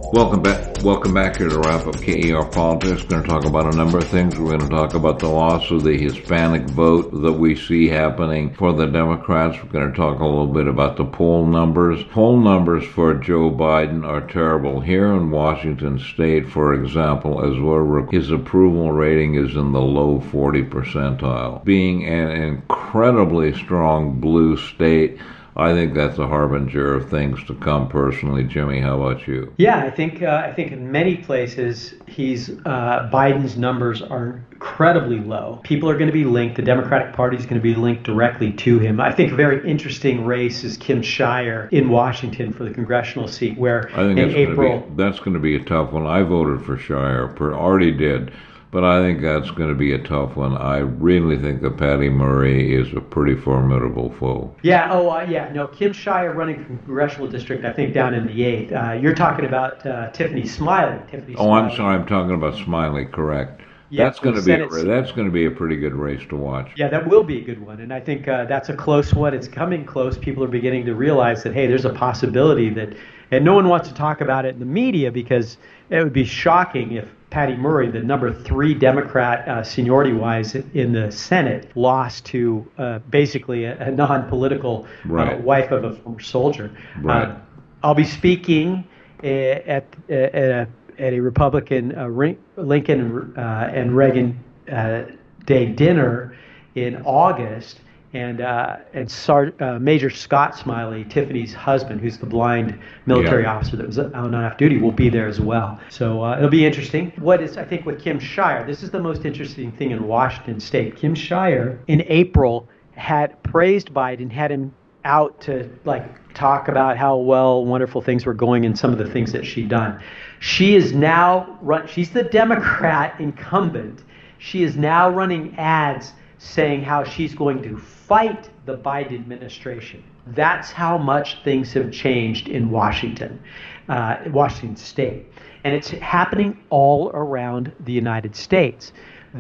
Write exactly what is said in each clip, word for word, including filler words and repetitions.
Welcome back. Welcome back here to wrap up K E R Politics. We're going to talk about a number of things. We're going to talk about the loss of the Hispanic vote that we see happening for the Democrats. We're going to talk a little bit about the poll numbers. Poll numbers for Joe Biden are terrible. Here in Washington State, for example, as well, his approval rating is in the low forty percentile. Being an incredibly strong blue state, I think that's a harbinger of things to come personally. Jimmy, how about you? Yeah, I think uh, I think in many places he's uh, Biden's numbers are incredibly low. People are going to be linked. The Democratic Party is going to be linked directly to him. I think a very interesting race is Kim Shire in Washington for the congressional seat, where I think in that's April going to be, that's going to be a tough one. I voted for Shire, already did. But I think that's going to be a tough one. I really think that Patty Murray is a pretty formidable foe. Yeah, oh, uh, yeah. No, Kim Shire running for congressional district, I think, down in the eighth. Uh, you're talking about uh, Tiffany Smiley. Tiffany oh, Smiley. I'm sorry. I'm talking about Smiley, correct. Yeah, that's going to be a, that's going to be a pretty good race to watch. Yeah, that will be a good one. And I think uh, that's a close one. It's coming close. People are beginning to realize that, hey, there's a possibility that, and no one wants to talk about it in the media because it would be shocking if Patty Murray, the number three Democrat uh, seniority-wise in the Senate, lost to uh, basically a, a non-political right. uh, wife of a former soldier. Right. Uh, I'll be speaking at, at, a, at a Republican uh, Lincoln uh, and Reagan uh, Day dinner in August. And uh, and Sar- uh, Major Scott Smiley, Tiffany's husband, who's the blind military yeah. officer that was on off duty, will be there as well. So uh, it'll be interesting. What is, I think, with Kim Shire, this is the most interesting thing in Washington State. Kim Shire, in April, had praised Biden, had him out to like talk about how well wonderful things were going and some of the things that she'd done. She is now run. She's the Democrat incumbent. She is now running ads saying how she's going to fight the Biden administration. That's how much things have changed in Washington, uh, Washington State. And it's happening all around the United States.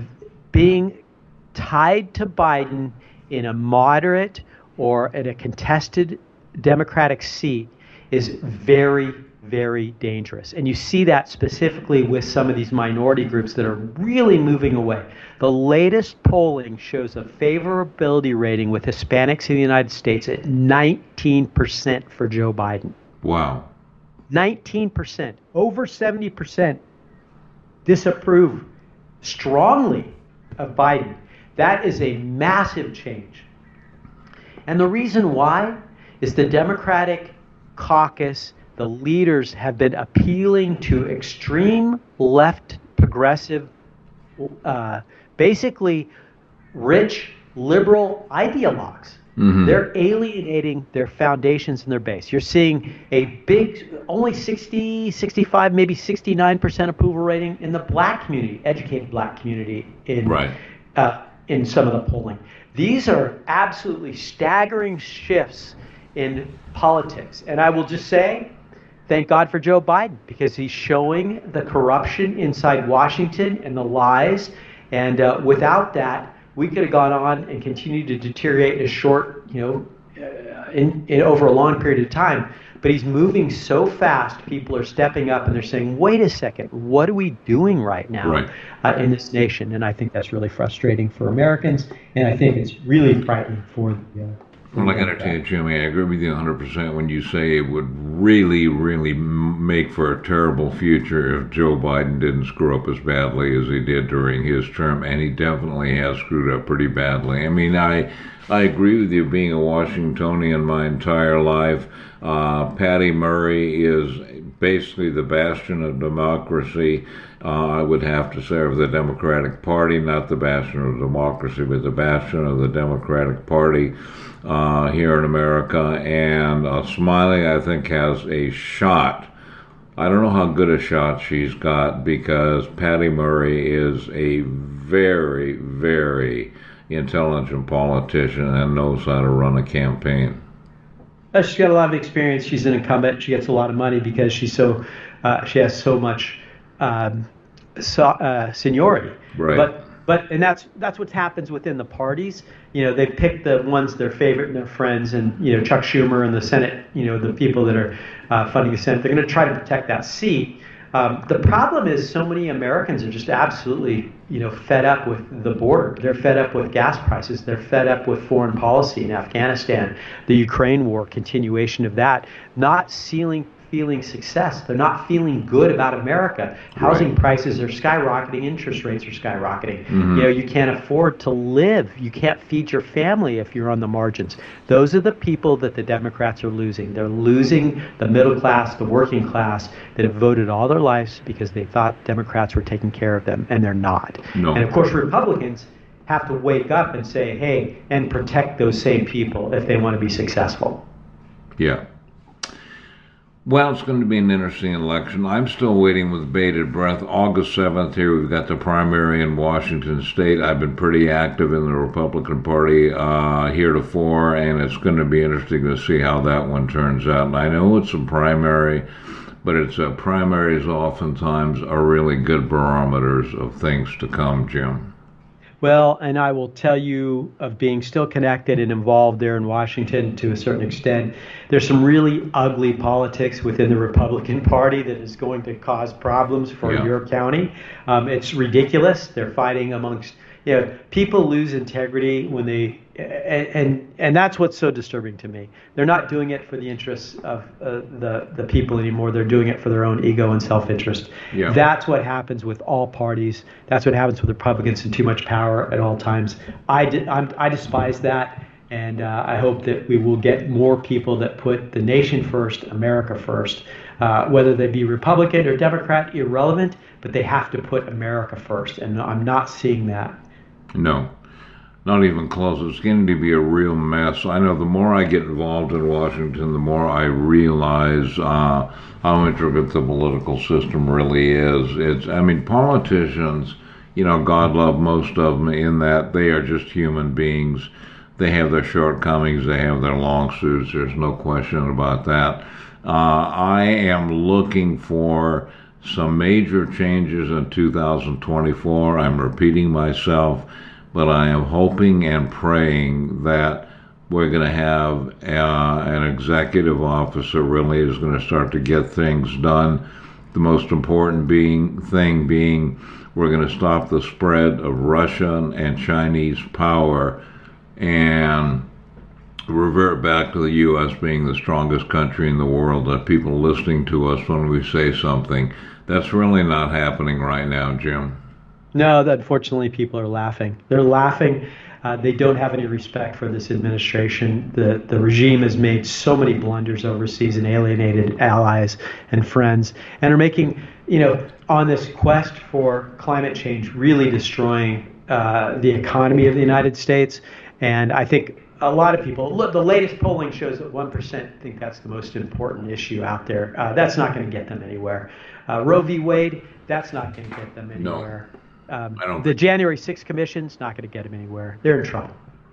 Being tied to Biden in a moderate or in a contested Democratic seat is very, very dangerous. And you see that specifically with some of these minority groups that are really moving away. The latest polling shows a favorability rating with Hispanics in the United States at nineteen percent for Joe Biden. Wow. nineteen percent. Over seventy percent disapprove strongly of Biden. That is a massive change. And the reason why is the Democratic caucus, the leaders have been appealing to extreme left progressive, uh, basically rich liberal ideologues. Mm-hmm. They're alienating their foundations and their base. You're seeing a big, only sixty, sixty-five, maybe sixty-nine percent approval rating in the black community, educated black community in, right. uh, in some of the polling. These are absolutely staggering shifts in politics. And I will just say, thank God for Joe Biden, because he's showing the corruption inside Washington and the lies. And uh, without that, we could have gone on and continued to deteriorate in a short, you know, uh, in, in over a long period of time. But he's moving so fast, people are stepping up and they're saying, wait a second, what are we doing right now right. uh, in this nation? And I think that's really frustrating for Americans. And I think it's really frightening for the uh, Well, I got to tell you, Jimmy, I agree with you one hundred percent when you say it would really, really make for a terrible future if Joe Biden didn't screw up as badly as he did during his term, and he definitely has screwed up pretty badly. I mean, I I agree with you, being a Washingtonian my entire life. Uh, Patty Murray is basically the bastion of democracy. Uh, I would have to say of the Democratic Party, not the bastion of democracy, but the bastion of the Democratic Party uh, here in America. And uh, Smiley, I think, has a shot. I don't know how good a shot she's got, because Patty Murray is a very, very intelligent politician and knows how to run a campaign. Uh, she's got a lot of experience. She's an incumbent. She gets a lot of money because she's so uh, she has so much um, so, uh, seniority. Right. But But and that's that's what happens within the parties. You know, they pick the ones their favorite and their friends, and you know Chuck Schumer and the Senate. You know, the people that are uh, funding the Senate. They're going to try to protect that seat. Um, the problem is so many Americans are just absolutely, you know, fed up with the border. They're fed up with gas prices. They're fed up with foreign policy in Afghanistan, the Ukraine war, continuation of that, not sealing. feeling success. They're not feeling good about America. Housing Right. prices are skyrocketing. Interest rates are skyrocketing. Mm-hmm. You know, you can't afford to live. You can't feed your family if you're on the margins. Those are the people that the Democrats are losing. They're losing the middle class, the working class that have voted all their lives because they thought Democrats were taking care of them, and they're not. No. And of course, Republicans have to wake up and say, hey, and protect those same people if they want to be successful. Yeah. Well, it's going to be an interesting election. I'm still waiting with bated breath. August seventh here, we've got the primary in Washington State. I've been pretty active in the Republican Party uh, heretofore, and it's going to be interesting to see how that one turns out. And I know it's a primary, but it's uh, primaries oftentimes are really good barometers of things to come, Jim. Well, and I will tell you of being still connected and involved there in Washington to a certain extent, there's some really ugly politics within the Republican Party that is going to cause problems for Yeah. your county. Um, it's ridiculous. They're fighting amongst, you know, people lose integrity when they, and, and and that's what's so disturbing to me. They're not doing it for the interests of uh, the the people anymore. They're doing it for their own ego and self-interest. Yeah. That's what happens with all parties. That's what happens with Republicans and too much power at all times. I di- I'm, I despise that, and uh, I hope that we will get more people that put the nation first, America first. Uh, whether they be Republican or Democrat, irrelevant, but they have to put America first, and I'm not seeing that. No, not even close. It's getting to be a real mess. I know the more I get involved in Washington, the more I realize uh, how intricate the political system really is. It's, I mean, politicians, you know, God love most of them in that they are just human beings. They have their shortcomings. They have their lawsuits. There's no question about that. Uh, I am looking for some major changes in two thousand twenty-four. I'm repeating myself, but I am hoping and praying that we're going to have uh, an executive officer really is going to start to get things done. The most important being thing being we're going to stop the spread of Russian and Chinese power and revert back to the U S being the strongest country in the world, that people listening to us when we say something. That's really not happening right now, Jim. No, that unfortunately people are laughing. They're laughing. Uh, they don't have any respect for this administration. The the regime has made so many blunders overseas and alienated allies and friends, and are making, you know, on this quest for climate change, really destroying uh, the economy of the United States. And I think a lot of people, look, the latest polling shows that one percent think that's the most important issue out there. Uh, that's not going to get them anywhere. Uh, Roe v. Wade, that's not going to get them anywhere. No, um, I don't the think- January sixth Commission's not going to get them anywhere. They're in trouble.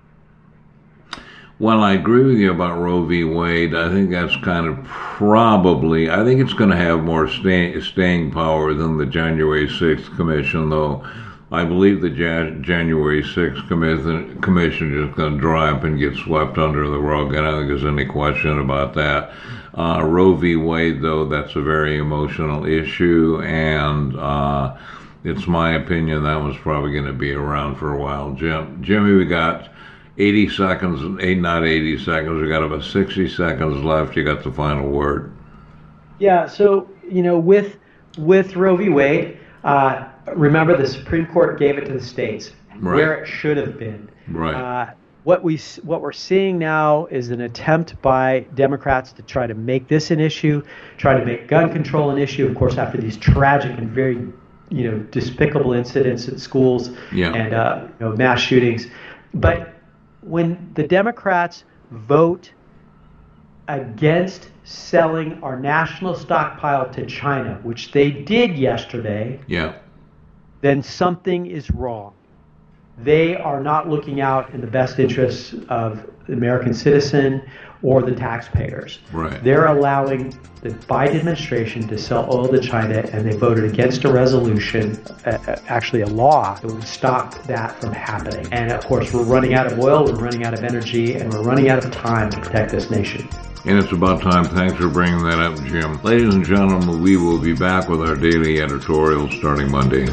Well, I agree with you about Roe v. Wade. I think that's kind of probably, I think it's going to have more stay, staying power than the January sixth Commission, though I believe the Jan- January sixth commission, commission is going to dry up and get swept under the rug. I don't think there's any question about that. Uh, Roe v. Wade, though, that's a very emotional issue, and uh, it's my opinion that was probably going to be around for a while. Jim, Jimmy, we got eighty seconds, eight, not eighty seconds, we got about sixty seconds left. You got the final word. Yeah, so, you know, with with Roe v. Wade, uh, remember the Supreme Court gave it to the states, Right. where it should have been. Right. Uh, what we s- what we're seeing now is an attempt by Democrats to try to make this an issue, try to make gun control an issue. Of course, after these tragic and very, you know, despicable incidents at schools Yeah. and uh, you know, mass shootings. But when the Democrats vote against selling our national stockpile to China, which they did yesterday, Yeah. then something is wrong. they are not looking out in the best interests of the American citizen or the taxpayers. Right. They're allowing the Biden administration to sell oil to China, and they voted against a resolution, uh, actually a law, that would stop that from happening. And of course, we're running out of oil, we're running out of energy, and we're running out of time to protect this nation. And it's about time. Thanks for bringing that up, Jim. Ladies and gentlemen, we will be back with our daily editorial starting Monday.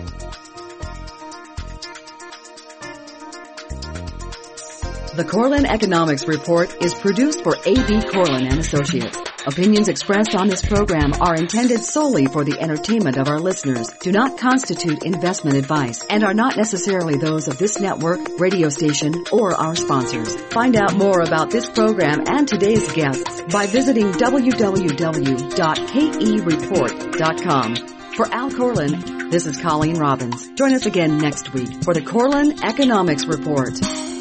The Corlin Economics Report is produced for A B. Corlin and Associates. Opinions expressed on this program are intended solely for the entertainment of our listeners, do not constitute investment advice, and are not necessarily those of this network, radio station, or our sponsors. Find out more about this program and today's guests by visiting w w w dot k e report dot com. For Al Corlin, this is Colleen Robbins. Join us again next week for the Corlin Economics Report.